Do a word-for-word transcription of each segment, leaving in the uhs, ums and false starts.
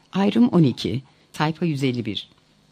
Ayrım on iki, sayfa yüz elli bir.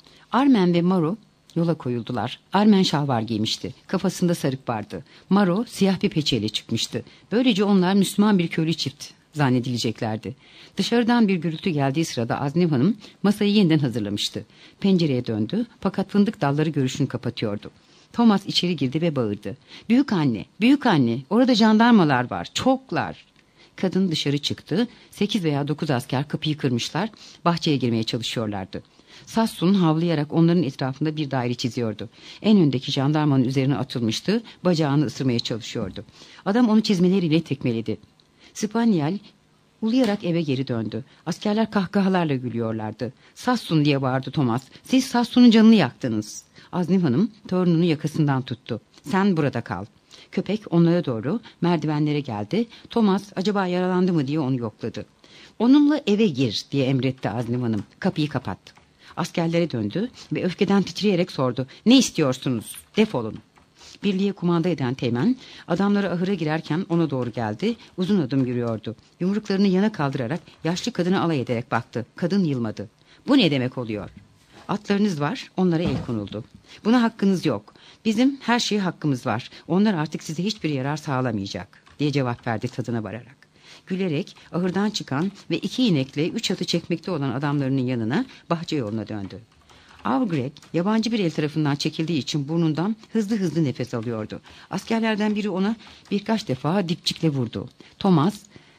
Armen ve Maro yola koyuldular. Armen şalvar giymişti. Kafasında sarık vardı. Maro siyah bir peçeyle çıkmıştı. Böylece onlar Müslüman bir köylü çift zannedileceklerdi. Dışarıdan bir gürültü geldiği sırada Azniv Hanım masayı yeniden hazırlamıştı. Pencereye döndü fakat fındık dalları görüşünü kapatıyordu. Thomas içeri girdi ve bağırdı. Büyük anne, büyük anne, orada jandarmalar var, çoklar. Kadın dışarı çıktı. Sekiz veya dokuz asker kapıyı kırmışlar. Bahçeye girmeye çalışıyorlardı. Sassoon havlayarak onların etrafında bir daire çiziyordu. En öndeki jandarmanın üzerine atılmıştı. Bacağını ısırmaya çalışıyordu. Adam onu çizmeleriyle tekmeledi. Spaniel uluyarak eve geri döndü. Askerler kahkahalarla gülüyorlardı. Sassoon diye bağırdı Thomas. Siz Sassoon'un canını yaktınız. Azniv Hanım torununu yakasından tuttu. Sen burada kal. Köpek onlara doğru merdivenlere geldi. Thomas acaba yaralandı mı diye onu yokladı. Onunla eve gir diye emretti Azniv Hanım. Kapıyı kapattı. Askerlere döndü ve öfkeden titreyerek sordu. Ne istiyorsunuz? Defolun. Birliğe kumanda eden Teğmen adamları ahıra girerken ona doğru geldi. Uzun adım yürüyordu. Yumruklarını yana kaldırarak yaşlı kadına alay ederek baktı. Kadın yılmadı. Bu ne demek oluyor? Atlarınız var, onlara el konuldu. Buna hakkınız yok. Bizim her şeye hakkımız var. Onlar artık size hiçbir yarar sağlamayacak diye cevap verdi tadına vararak. Gülerek ahırdan çıkan ve iki inekle üç atı çekmekte olan adamlarının yanına bahçe yoluna döndü. Avgrek yabancı bir el tarafından çekildiği için burnundan hızlı hızlı nefes alıyordu. Askerlerden biri ona birkaç defa dipçikle vurdu. Thomas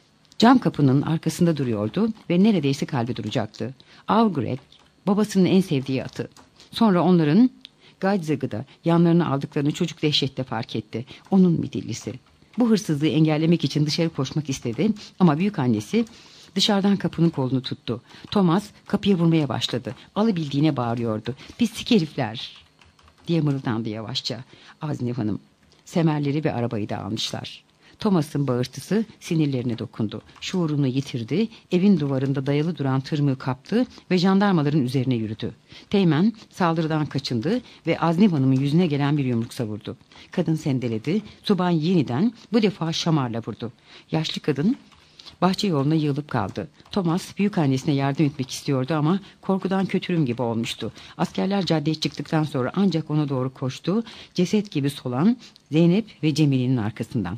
cam kapının arkasında duruyordu ve neredeyse kalbi duracaktı. Avgrek babasının en sevdiği atı. Sonra onların Gadzagı'da yanlarına aldıklarını çocuk dehşetle fark etti. Onun midillisi. Bu hırsızlığı engellemek için dışarı koşmak istedi ama büyük annesi dışarıdan kapının kolunu tuttu. Thomas kapıya vurmaya başladı. Alabildiğine bağırıyordu. Pislik herifler diye mırıldandı yavaşça. Azniv Hanım semerleri ve arabayı da almışlar. Thomas'ın bağırtısı sinirlerine dokundu. Şuurunu yitirdi, evin duvarında dayalı duran tırmığı kaptı ve jandarmaların üzerine yürüdü. Teğmen saldırıdan kaçındı ve Azniv Hanım'ın yüzüne gelen bir yumruk savurdu. Kadın sendeledi, subay yeniden bu defa şamarla vurdu. Yaşlı kadın bahçe yoluna yığılıp kaldı. Thomas büyük annesine yardım etmek istiyordu ama korkudan kötürüm gibi olmuştu. Askerler caddeye çıktıktan sonra ancak ona doğru koştu, ceset gibi solan Zeynep ve Cemile'nin arkasından.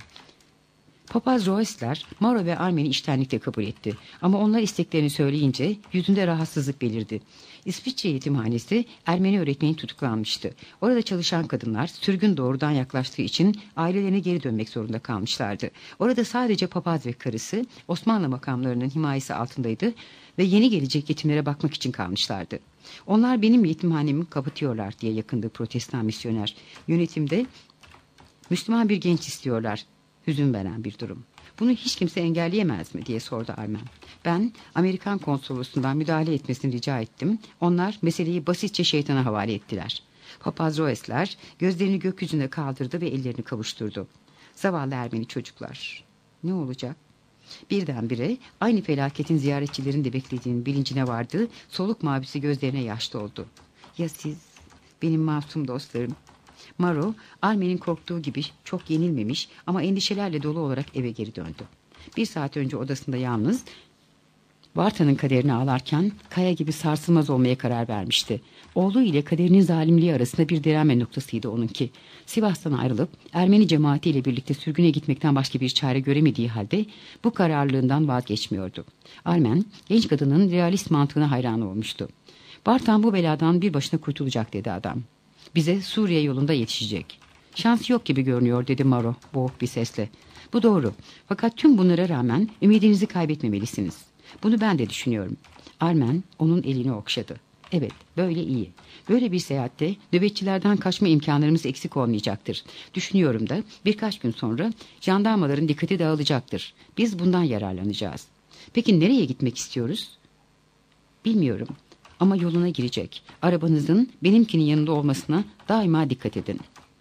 Papaz Roesler, Maro ve Armen'i içtenlikle kabul etti. Ama onlar isteklerini söyleyince yüzünde rahatsızlık belirdi. İsviçre yetimhanesi Ermeni öğretmeni tutuklanmıştı. Orada çalışan kadınlar sürgün doğrudan yaklaştığı için ailelerine geri dönmek zorunda kalmışlardı. Orada sadece papaz ve karısı Osmanlı makamlarının himayesi altındaydı ve yeni gelecek yetimlere bakmak için kalmışlardı. Onlar benim yetimhanemi kapatıyorlar diye yakındı protestan misyoner. Yönetimde Müslüman bir genç istiyorlar. Hüzün veren bir durum. Bunu hiç kimse engelleyemez mi diye sordu Armen. Ben Amerikan konsolosundan müdahale etmesini rica ettim. Onlar meseleyi basitçe şeytana havale ettiler. Papaz Roesler gözlerini gökyüzüne kaldırdı ve ellerini kavuşturdu. Zavallı Ermeni çocuklar. Ne olacak? Birdenbire aynı felaketin ziyaretçilerin de beklediğinin bilincine vardı. Soluk mavisi gözlerine yaş doldu. Ya siz, benim masum dostlarım? Maro, Armen'in korktuğu gibi çok yenilmemiş ama endişelerle dolu olarak eve geri döndü. Bir saat önce odasında yalnız Varta'nın kaderini ağlarken kaya gibi sarsılmaz olmaya karar vermişti. Oğlu ile kaderinin zalimliği arasında bir direnme noktasıydı onunki. Sivas'tan ayrılıp Ermeni cemaatiyle birlikte sürgüne gitmekten başka bir çare göremediği halde bu kararlılığından vazgeçmiyordu. Armen, genç kadının realist mantığına hayran olmuştu. Vartan bu beladan bir başına kurtulacak dedi adam. Bize Suriye yolunda yetişecek. Şans yok gibi görünüyor dedi Maro boğuk bir sesle. Bu doğru. Fakat tüm bunlara rağmen ümidinizi kaybetmemelisiniz. Bunu ben de düşünüyorum. Armen onun elini okşadı. Evet, böyle iyi. Böyle bir seyahatte nöbetçilerden kaçma imkanlarımız eksik olmayacaktır. Düşünüyorum da birkaç gün sonra jandarmaların dikkati dağılacaktır. Biz bundan yararlanacağız. Peki nereye gitmek istiyoruz? Bilmiyorum. Ama yoluna girecek. Arabanızın benimkinin yanında olmasına daima dikkat edin.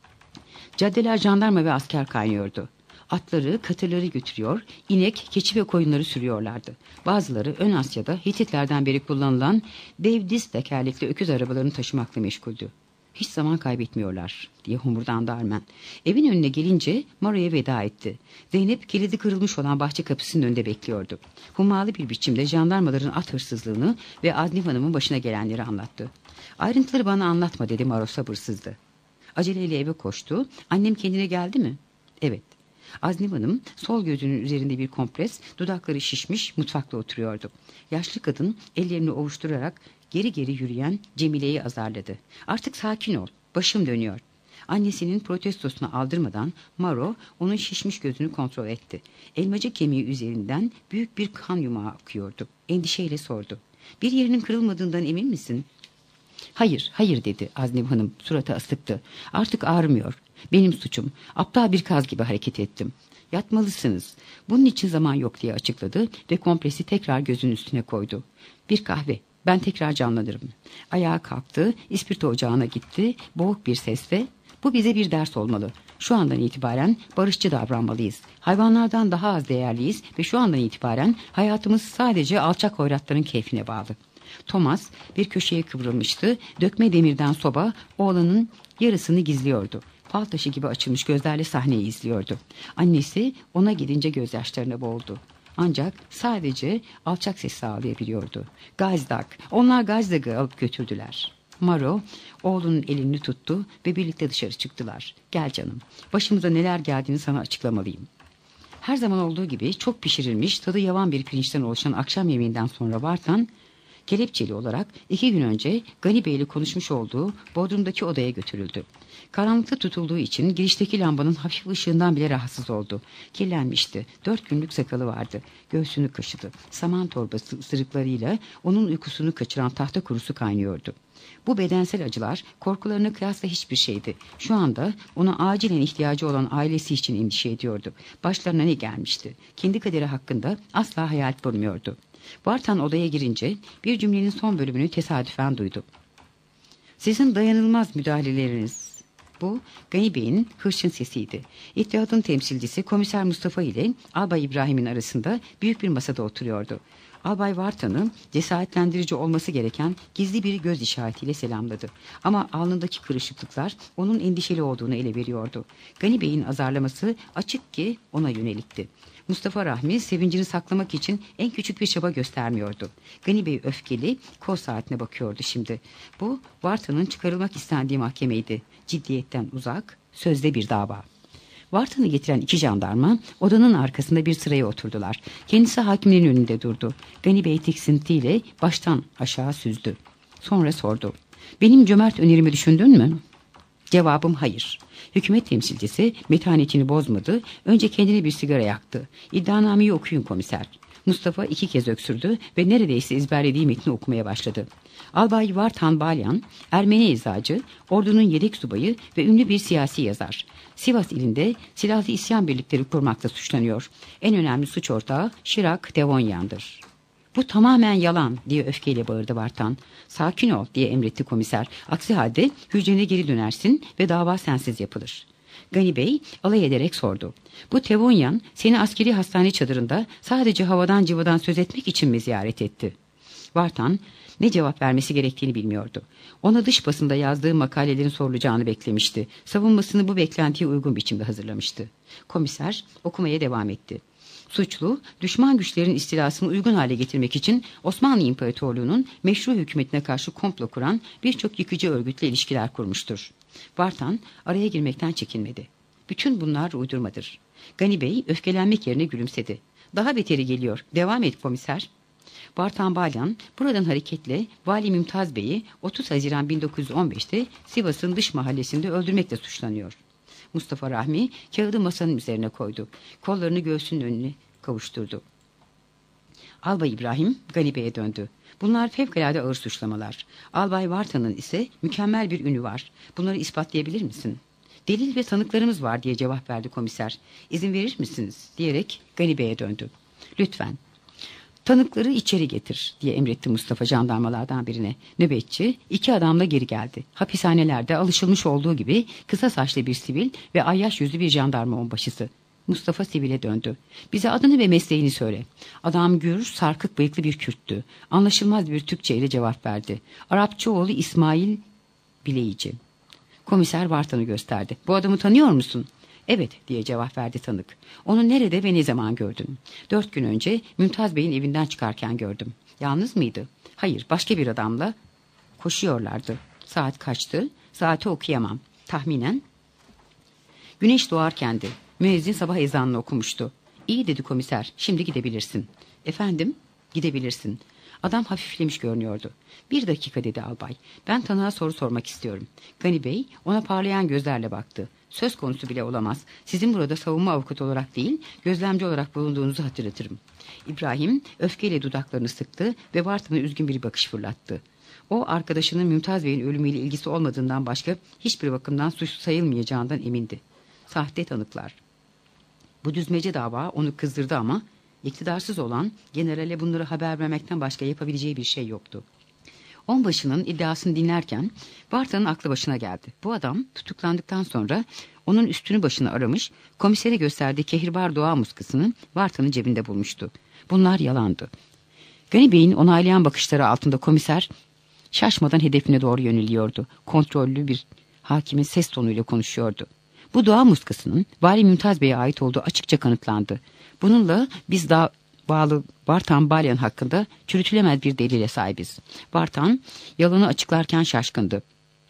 Caddeler jandarma ve asker kaynıyordu. Atları, katırları götürüyor, inek, keçi ve koyunları sürüyorlardı. Bazıları ön Asya'da Hititlerden beri kullanılan dev diz tekerlekli öküz arabalarını taşımakla meşguldü. Hiç zaman kaybetmiyorlar diye homurdandı Armen. Evin önüne gelince Maro'ya veda etti. Zeynep kilidi kırılmış olan bahçe kapısının önünde bekliyordu. Hummalı bir biçimde jandarmaların at hırsızlığını ve Aznim Hanım'ın başına gelenleri anlattı. Ayrıntıları bana anlatma dedi Maro sabırsızdı. Aceleyle eve koştu. Annem kendine geldi mi? Evet. Aznim Hanım sol gözünün üzerinde bir kompres, dudakları şişmiş mutfakta oturuyordu. Yaşlı kadın ellerini ovuşturarak geri geri yürüyen Cemile'yi azarladı. Artık sakin ol, başım dönüyor. Annesinin protestosunu aldırmadan Maro onun şişmiş gözünü kontrol etti. Elmacık kemiği üzerinden büyük bir kan yumağı akıyordu. Endişeyle sordu. Bir yerinin kırılmadığından emin misin? Hayır, hayır dedi Aznim Hanım suratı asıktı. Artık ağrımıyor. Benim suçum. Aptal bir kaz gibi hareket ettim. Yatmalısınız. Bunun için zaman yok diye açıkladı ve kompresi tekrar gözünün üstüne koydu. Bir kahve. Ben tekrar canlanırım. Ayağa kalktı, ispirto ocağına gitti, boğuk bir sesle, bu bize bir ders olmalı. Şu andan itibaren barışçı davranmalıyız. Hayvanlardan daha az değerliyiz ve şu andan itibaren hayatımız sadece alçak hoyratların keyfine bağlı. Thomas bir köşeye kıvrılmıştı, dökme demirden soba oğlanın yarısını gizliyordu. Fal taşı gibi açılmış gözlerle sahneyi izliyordu. Annesi ona gidince gözyaşlarına boğuldu. Ancak sadece alçak ses sağlayabiliyordu. Gazdak, onlar Gazdak'ı alıp götürdüler. Maro oğlunun elini tuttu ve birlikte dışarı çıktılar. Gel canım, başımıza neler geldiğini sana açıklamalıyım. Her zaman olduğu gibi çok pişirilmiş, tadı yavan bir pirinçten oluşan akşam yemeğinden sonra Vartan, kelepçeli olarak iki gün önce Gani Bey ile konuşmuş olduğu Bodrum'daki odaya götürüldü. Karanlıkta tutulduğu için girişteki lambanın hafif ışığından bile rahatsız oldu. Kirlenmişti. Dört günlük sakalı vardı. Göğsünü kaşıdı. Saman torbası ısırıklarıyla onun uykusunu kaçıran tahta kurusu kaynıyordu. Bu bedensel acılar korkularına kıyasla hiçbir şeydi. Şu anda ona acilen ihtiyacı olan ailesi için endişe ediyordu. Başlarına ne gelmişti? Kendi kaderi hakkında asla hayal kurmuyordu. Vartan odaya girince bir cümlenin son bölümünü tesadüfen duydu. Sizin dayanılmaz müdahaleleriniz. Bu Gani Bey'in hırçın sesiydi. İttihatın temsilcisi Komiser Mustafa ile Albay İbrahim'in arasında büyük bir masada oturuyordu. Albay Vartan'ı cesaretlendirici olması gereken gizli bir göz işaretiyle selamladı. Ama alnındaki kırışıklıklar onun endişeli olduğunu ele veriyordu. Gani Bey'in azarlaması açık ki ona yönelikti. Mustafa Rahmi sevincini saklamak için en küçük bir çaba göstermiyordu. Gani Bey öfkeli, kol saatine bakıyordu şimdi. Bu Vartan'ın çıkarılmak istendiği mahkemeydi. Ciddiyetten uzak, sözde bir dava. Vartan'ı getiren iki jandarma odanın arkasında bir sıraya oturdular. Kendisi hakimlerin önünde durdu. Gani Bey tiksintiyle baştan aşağı süzdü. Sonra sordu. Benim cömert önerimi düşündün mü? Cevabım hayır. Hükümet temsilcisi metanetini bozmadı. Önce kendine bir sigara yaktı. İddianameyi okuyun komiser. Mustafa iki kez öksürdü ve neredeyse ezberlediği metni okumaya başladı. Albay Vartan Balyan, Ermeni eczacı, ordunun yedek subayı ve ünlü bir siyasi yazar. Sivas ilinde silahlı isyan birlikleri kurmakla suçlanıyor. En önemli suç ortağı Şirak Devonyan'dır. Bu tamamen yalan diye öfkeyle bağırdı Vartan. Sakin ol diye emretti komiser. Aksi halde hücrene geri dönersin ve dava sensiz yapılır. Gani Bey alay ederek sordu. Bu Tevonyan seni askeri hastane çadırında sadece havadan civadan söz etmek için mi ziyaret etti? Vartan ne cevap vermesi gerektiğini bilmiyordu. Ona dış basında yazdığı makalelerin sorulacağını beklemişti. Savunmasını bu beklentiye uygun biçimde hazırlamıştı. Komiser okumaya devam etti. Suçlu, düşman güçlerin istilasını uygun hale getirmek için Osmanlı İmparatorluğu'nun meşru hükümetine karşı komplo kuran birçok yıkıcı örgütle ilişkiler kurmuştur. Vartan araya girmekten çekinmedi. Bütün bunlar uydurmadır. Gani Bey öfkelenmek yerine gülümsedi. Daha beteri geliyor. Devam et komiser. Vartan Balyan buradan hareketle Vali Mümtaz Bey'i otuz Haziran bin dokuz yüz on beş'te Sivas'ın dış mahallesinde öldürmekle suçlanıyor. Mustafa Rahmi kağıdı masanın üzerine koydu. Kollarını göğsünün önüne kavuşturdu. Albay İbrahim Gani Bey'e döndü. Bunlar fevkalade ağır suçlamalar. Albay Vartan'ın ise mükemmel bir ünü var. Bunları ispatlayabilir misin? Delil ve tanıklarımız var diye cevap verdi komiser. İzin verir misiniz? Diyerek Gani Bey'e döndü. Lütfen. Tanıkları içeri getir diye emretti Mustafa jandarmalardan birine. Nöbetçi iki adamla geri geldi. Hapishanelerde alışılmış olduğu gibi kısa saçlı bir sivil ve ayyaş yüzlü bir jandarma onbaşısı. Mustafa sivile döndü. Bize adını ve mesleğini söyle. Adam gür, sarkık bıyıklı bir Kürttü. Anlaşılmaz bir Türkçe ile cevap verdi. Arapçı oğlu İsmail Bileyici. Komiser Vartan'ı gösterdi. Bu adamı tanıyor musun? Evet diye cevap verdi tanık. Onu nerede ve ne zaman gördün? Dört gün önce Mümtaz Bey'in evinden çıkarken gördüm. Yalnız mıydı? Hayır, başka bir adamla koşuyorlardı. Saat kaçtı? Saati okuyamam. Tahminen güneş doğarkendi. Müezzin sabah ezanını okumuştu. İyi dedi komiser, şimdi gidebilirsin. Efendim? Gidebilirsin. Adam hafiflemiş görünüyordu. Bir dakika dedi albay. Ben tanığa soru sormak istiyorum. Gani Bey ona parlayan gözlerle baktı. Söz konusu bile olamaz. Sizin burada savunma avukatı olarak değil, gözlemci olarak bulunduğunuzu hatırlatırım. İbrahim öfkeyle dudaklarını sıktı ve Vartan'a üzgün bir bakış fırlattı. O arkadaşının Mümtaz Bey'in ölümüyle ilgisi olmadığından başka hiçbir bakımdan suçlu sayılmayacağından emindi. Sahte tanıklar. Bu düzmece dava onu kızdırdı ama iktidarsız olan generale bunları haber vermekten başka yapabileceği bir şey yoktu. Onbaşının iddiasını dinlerken Vartan'ın aklı başına geldi. Bu adam tutuklandıktan sonra onun üstünü başını aramış, komisere gösterdiği kehribar doğa muskasını Vartan'ın cebinde bulmuştu. Bunlar yalandı. Gani Bey'in onaylayan bakışları altında komiser şaşmadan hedefine doğru yöneliyordu. Kontrollü bir hakimin ses tonuyla konuşuyordu. Bu doğa muskasının Vali Mümtaz Bey'e ait olduğu açıkça kanıtlandı. Bununla biz daha bağlı Vartan Balyan hakkında çürütülemez bir delile sahibiz. Vartan yalanı açıklarken şaşkındı.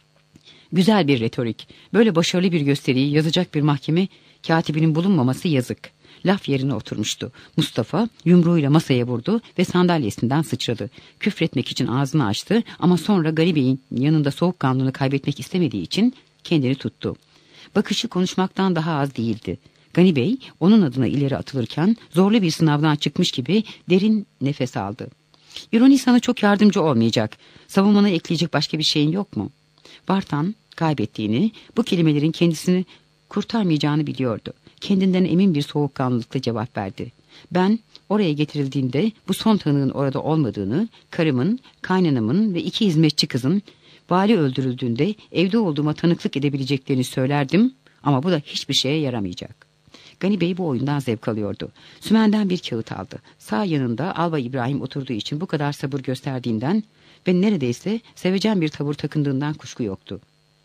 Güzel bir retorik. Böyle başarılı bir gösteriyi yazacak bir mahkeme katibinin bulunmaması yazık. Laf yerine oturmuştu. Mustafa yumruğuyla masaya vurdu ve sandalyesinden sıçradı. Küfretmek için ağzını açtı ama sonra Gani Bey'in yanında soğukkanlılığını kaybetmek istemediği için kendini tuttu. Bakışı konuşmaktan daha az değildi. Gani Bey onun adına ileri atılırken zorlu bir sınavdan çıkmış gibi derin nefes aldı. İroni sana çok yardımcı olmayacak. Savunmana ekleyecek başka bir şeyin yok mu? Vartan kaybettiğini, bu kelimelerin kendisini kurtarmayacağını biliyordu. Kendinden emin bir soğukkanlılıkla cevap verdi. Ben oraya getirildiğimde bu son tanığın orada olmadığını, karımın, kaynanamın ve iki hizmetçi kızın vali öldürüldüğünde evde olduğuma tanıklık edebileceklerini söylerdim ama bu da hiçbir şeye yaramayacak. Gani Bey bu oyundan zevk alıyordu. Sümenden bir kağıt aldı. Sağ yanında Albay İbrahim oturduğu için bu kadar sabır gösterdiğinden ve neredeyse sevecen bir tavır takındığından kuşku yoktu.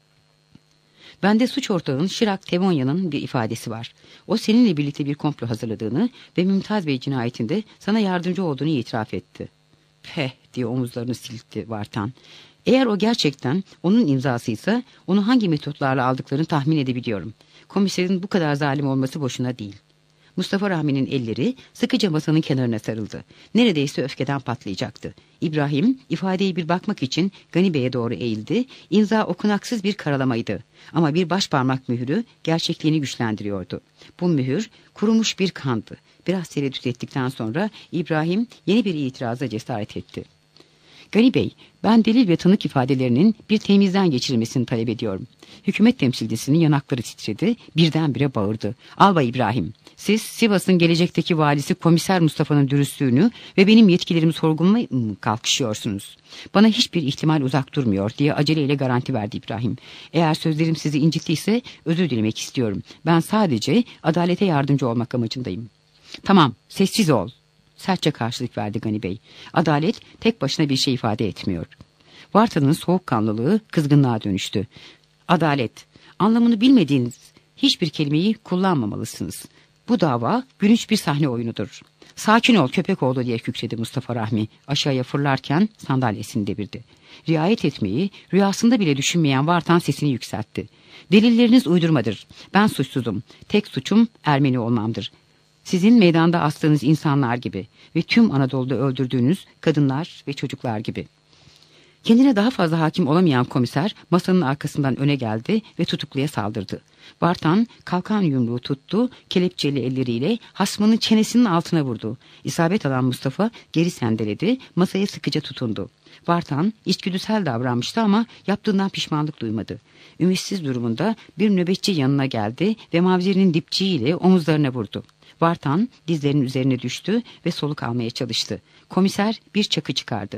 Bende suç ortağın Şirak Tevonya'nın bir ifadesi var. O seninle birlikte bir komplo hazırladığını ve Mümtaz Bey cinayetinde sana yardımcı olduğunu itiraf etti. Peh diye omuzlarını silkti Vartan. Eğer o gerçekten onun imzasıysa onu hangi metotlarla aldıklarını tahmin edebiliyorum. Komiserin bu kadar zalim olması boşuna değil. Mustafa Rahmi'nin elleri sıkıca masanın kenarına sarıldı. Neredeyse öfkeden patlayacaktı. İbrahim ifadeye bir bakmak için Gani Bey'e doğru eğildi. İmza okunaksız bir karalamaydı. Ama bir başparmak mühürü gerçekliğini güçlendiriyordu. Bu mühür kurumuş bir kandı. Biraz tereddüt ettikten sonra İbrahim yeni bir itiraza cesaret etti. Gani Bey, ben delil ve tanık ifadelerinin bir temizden geçirilmesini talep ediyorum. Hükümet temsilcisinin yanakları titredi, birdenbire bağırdı. Albay İbrahim, siz Sivas'ın gelecekteki valisi Komiser Mustafa'nın dürüstlüğünü ve benim yetkilerimi sorgulamaya mı kalkışıyorsunuz? Bana hiçbir ihtimal uzak durmuyor diye aceleyle garanti verdi İbrahim. Eğer sözlerim sizi incittiyse özür dilemek istiyorum. Ben sadece adalete yardımcı olmak amacındayım. Tamam, sessiz ol. Sertçe karşılık verdi Gani Bey. Adalet tek başına bir şey ifade etmiyor. Vartan'ın soğukkanlılığı kızgınlığa dönüştü. Adalet, anlamını bilmediğiniz hiçbir kelimeyi kullanmamalısınız. Bu dava gülünç bir sahne oyunudur. Sakin ol köpek oğlu diye kükredi Mustafa Rahmi. Aşağıya fırlarken sandalyesini devirdi. Riayet etmeyi rüyasında bile düşünmeyen Vartan sesini yükseltti. Delilleriniz uydurmadır. Ben suçsuzum. Tek suçum Ermeni olmamdır. Sizin meydanda astığınız insanlar gibi ve tüm Anadolu'da öldürdüğünüz kadınlar ve çocuklar gibi. Kendine daha fazla hakim olamayan komiser masanın arkasından öne geldi ve tutukluya saldırdı. Vartan kalkan yumruğu tuttu, kelepçeli elleriyle hasmının çenesinin altına vurdu. İsabet alan Mustafa geri sendeledi, masaya sıkıca tutundu. Vartan içgüdüsel davranmıştı ama yaptığından pişmanlık duymadı. Ümitsiz durumunda bir nöbetçi yanına geldi ve mavzerinin dipçiğiyle omuzlarına vurdu. Vartan dizlerinin üzerine düştü ve soluk almaya çalıştı. Komiser bir çakı çıkardı.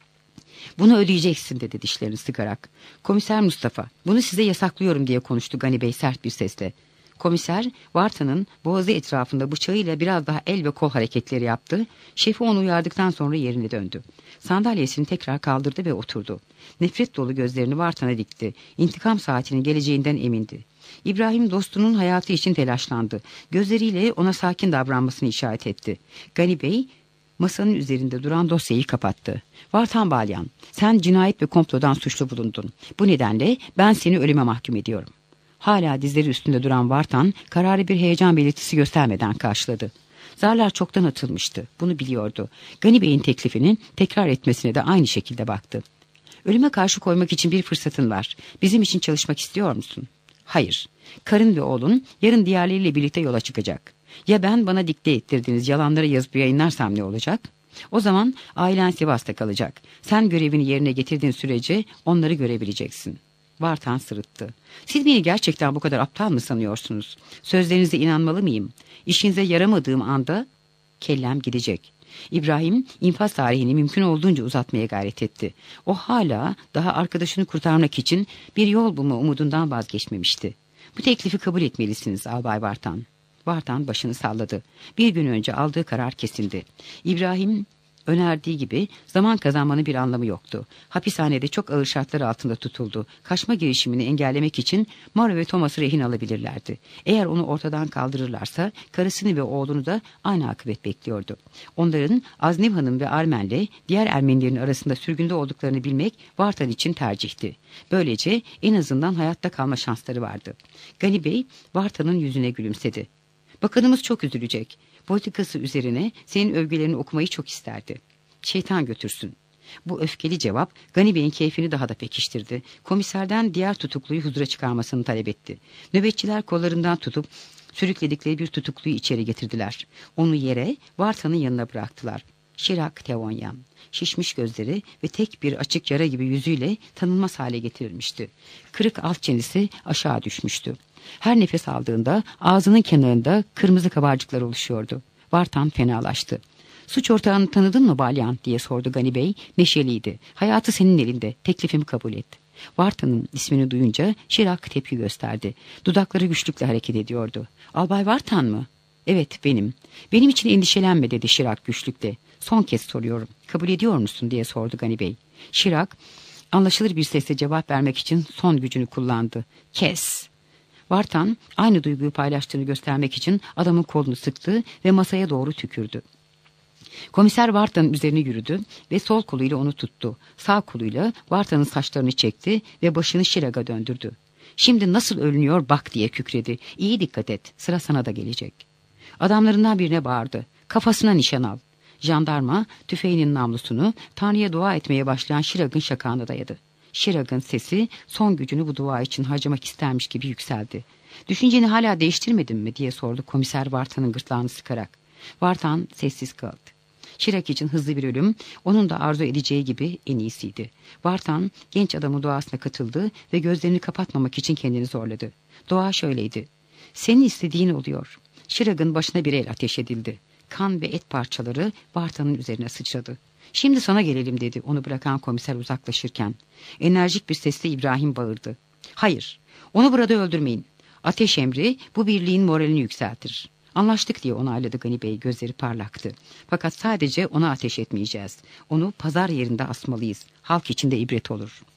Bunu ödeyeceksin dedi dişlerini sıkarak. Komiser Mustafa, bunu size yasaklıyorum diye konuştu Gani Bey sert bir sesle. Komiser Vartan'ın boğazı etrafında bıçağıyla biraz daha el ve kol hareketleri yaptı. Şefi onu uyardıktan sonra yerine döndü. Sandalyesini tekrar kaldırdı ve oturdu. Nefret dolu gözlerini Vartan'a dikti. İntikam saatinin geleceğinden emindi. İbrahim dostunun hayatı için telaşlandı. Gözleriyle ona sakin davranmasını işaret etti. Gani Bey masanın üzerinde duran dosyayı kapattı. Vartan Balyan, sen cinayet ve komplodan suçlu bulundun. Bu nedenle ben seni ölüme mahkum ediyorum. Hala dizleri üstünde duran Vartan, kararı bir heyecan belirtisi göstermeden karşıladı. Zarlar çoktan atılmıştı. Bunu biliyordu. Gani Bey'in teklifini tekrar etmesine de aynı şekilde baktı. Ölüme karşı koymak için bir fırsatın var. Bizim için çalışmak istiyor musun? Hayır. Karın ve oğlun yarın diğerleriyle birlikte yola çıkacak. Ya ben bana dikte ettirdiğiniz yalanları yazıp yayınlarsam ne olacak? O zaman ailen Sivas'ta kalacak. Sen görevini yerine getirdiğin sürece onları görebileceksin. Vartan sırıttı. Siz beni gerçekten bu kadar aptal mı sanıyorsunuz? Sözlerinize inanmalı mıyım? İşinize yaramadığım anda kellem gidecek. İbrahim infaz tarihini mümkün olduğunca uzatmaya gayret etti. O hala daha arkadaşını kurtarmak için bir yol bulma umudundan vazgeçmemişti. Bu teklifi kabul etmelisiniz Albay Vartan. Vartan başını salladı. Bir gün önce aldığı karar kesindi. İbrahim önerdiği gibi zaman kazanmanın bir anlamı yoktu. Hapishanede çok ağır şartlar altında tutuldu. Kaçma girişimini engellemek için Maro ve Thomas'ı rehin alabilirlerdi. Eğer onu ortadan kaldırırlarsa karısını ve oğlunu da aynı akıbet bekliyordu. Onların Azniv Hanım ve Armen'le diğer Ermenilerin arasında sürgünde olduklarını bilmek Vartan için tercihti. Böylece en azından hayatta kalma şansları vardı. Gani Bey Vartan'ın yüzüne gülümsedi. Bakanımız çok üzülecek. Politikası üzerine senin övgülerini okumayı çok isterdi. Şeytan götürsün. Bu öfkeli cevap Gani Bey'in keyfini daha da pekiştirdi. Komiserden diğer tutukluyu huzura çıkarmasını talep etti. Nöbetçiler kollarından tutup sürükledikleri bir tutukluyu içeri getirdiler. Onu yere Vartan'ın yanına bıraktılar. Şirak Tevonyan, şişmiş gözleri ve tek bir açık yara gibi yüzüyle tanınmaz hale getirilmişti. Kırık alt çenesi aşağı düşmüştü. Her nefes aldığında ağzının kenarında kırmızı kabarcıklar oluşuyordu. Vartan fenalaştı. Suç ortağını tanıdın mı Balyan diye sordu Gani Bey. Neşeliydi. Hayatı senin elinde. Teklifimi kabul et. Vartan'ın ismini duyunca Şirak tepki gösterdi. Dudakları güçlükle hareket ediyordu. Albay Vartan mı? Evet benim. Benim için endişelenme dedi Şirak güçlükle. Son kez soruyorum. Kabul ediyor musun diye sordu Gani Bey. Şirak anlaşılır bir sesle cevap vermek için son gücünü kullandı. Kes. Vartan aynı duyguyu paylaştığını göstermek için adamın kolunu sıktı ve masaya doğru tükürdü. Komiser Vartan'ın üzerine yürüdü ve sol koluyla onu tuttu. Sağ koluyla Vartan'ın saçlarını çekti ve başını Şirak'a döndürdü. Şimdi nasıl ölünüyor bak diye kükredi. İyi dikkat et, sıra sana da gelecek. Adamlarından birine bağırdı. Kafasına nişan al. Jandarma tüfeğinin namlusunu Tanrı'ya dua etmeye başlayan Şirak'ın şakağına dayadı. Şirak'ın sesi son gücünü bu dua için harcamak istermiş gibi yükseldi. Düşünceni hala değiştirmedin mi diye sordu komiser Vartan'ın gırtlağını sıkarak. Vartan sessiz kaldı. Şirak için hızlı bir ölüm onun da arzu edeceği gibi en iyisiydi. Vartan genç adamın duasına katıldı ve gözlerini kapatmamak için kendini zorladı. Dua şöyleydi. Senin istediğin oluyor. Şirak'ın başına bir el ateş edildi. Kan ve et parçaları Vartan'ın üzerine sıçradı. Şimdi sana gelelim dedi onu bırakan komiser uzaklaşırken. Enerjik bir sesle İbrahim bağırdı. Hayır, onu burada öldürmeyin. Ateş emri bu birliğin moralini yükseltir. Anlaştık diye onayladı Gani Bey, gözleri parlaktı. Fakat sadece ona ateş etmeyeceğiz. Onu pazar yerinde asmalıyız. Halk içinde ibret olur.